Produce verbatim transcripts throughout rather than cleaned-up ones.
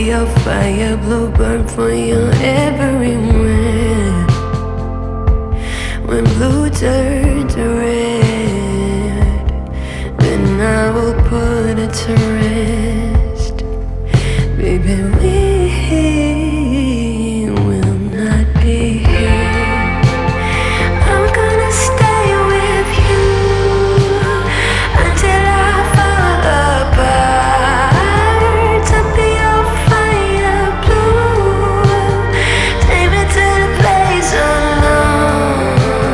be a fire, bluebird for you everywhere. When blue turns red, then I will put it to rest. Baby, we will not be here. I'm gonna stay with you until I fall apart. To be your fire blue, take me to the place unknown.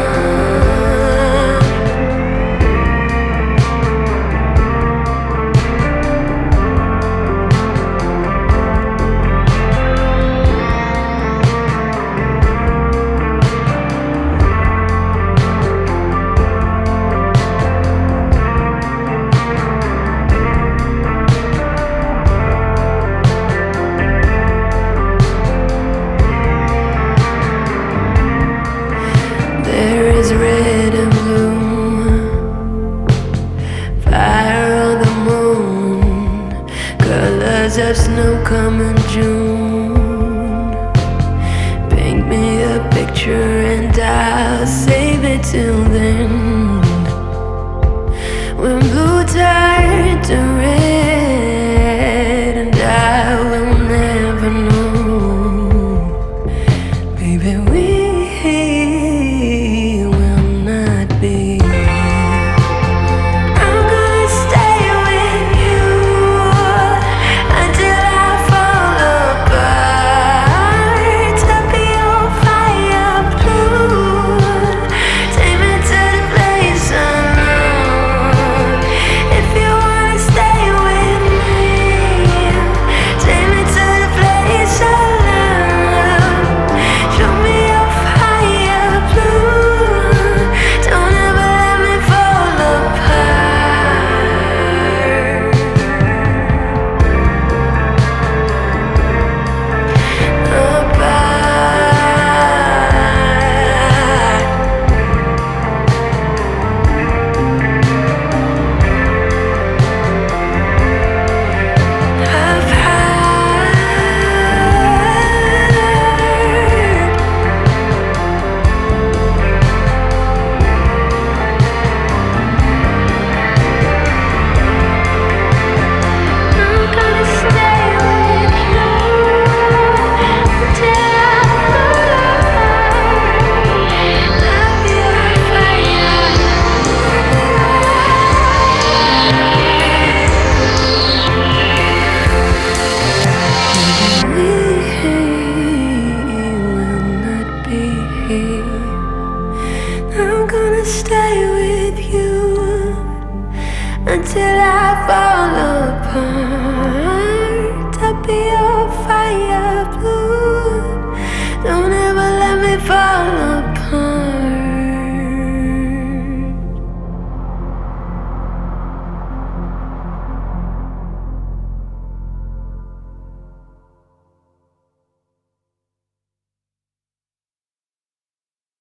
There is red and blue, fire on the moon, colors of snow come in June. Paint me a picture and I'll save it till then. When blue ties